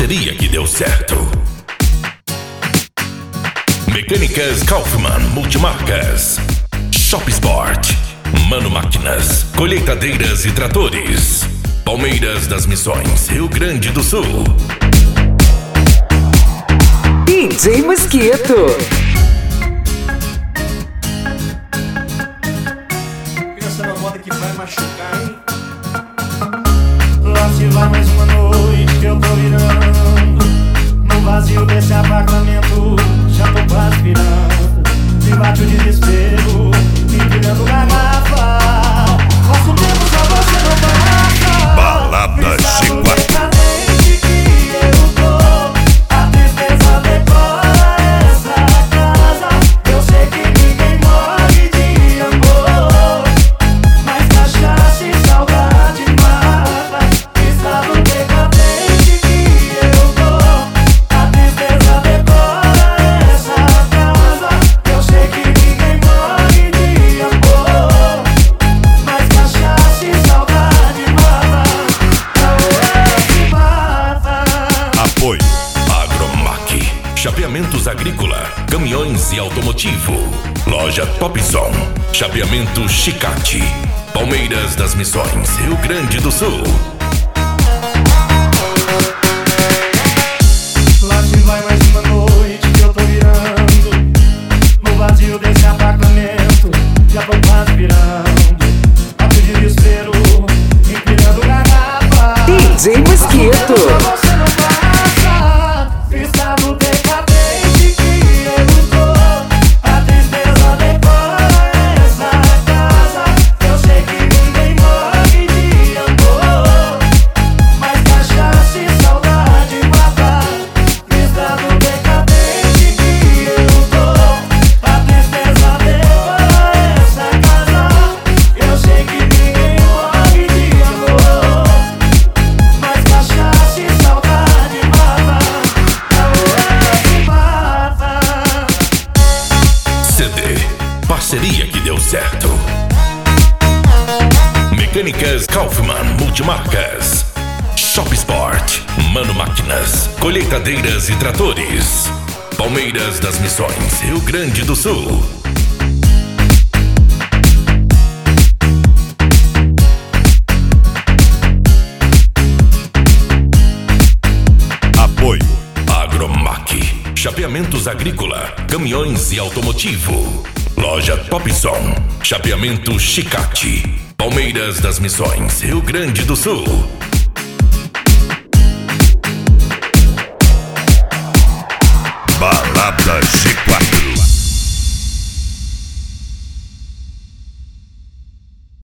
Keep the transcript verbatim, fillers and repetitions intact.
Parceria que deu certo. Mecânicas Kaufmann Multimarcas, Shop Sport, Mano Máquinas, colheitadeiras e tratores, Palmeiras das Missões, Rio Grande do Sul. D J Mosquito. Pensa na moda que vai machucar, hein? Lá se vai mais uma noite que eu tô virando. No vazio desse apartamento já tô quase virando. Me bate o desespero, empilhando garrafa. Nosso tempo só você não passa. Balada Chicote. Chapeamentos agrícola, caminhões e automotivo. Loja Topzon, chapeamento Chicate, Palmeiras das Missões, Rio Grande do Sul. Lá se vai mais uma noite que eu tô virando. No vazio desse apartamento já tô quase virando. Bate o desespero, empilhando garrafa. D J Mosquito. Parceria que deu certo. Mecânicas Kaufmann Multimarcas, Shop Sport, Mano Máquinas, colheitadeiras e tratores, Palmeiras das Missões, Rio Grande do Sul. Apoio Agromac, chapeamentos agrícola, caminhões e automotivo. Loja Topzon, chapeamento Chicate, Palmeiras das Missões, Rio Grande do Sul.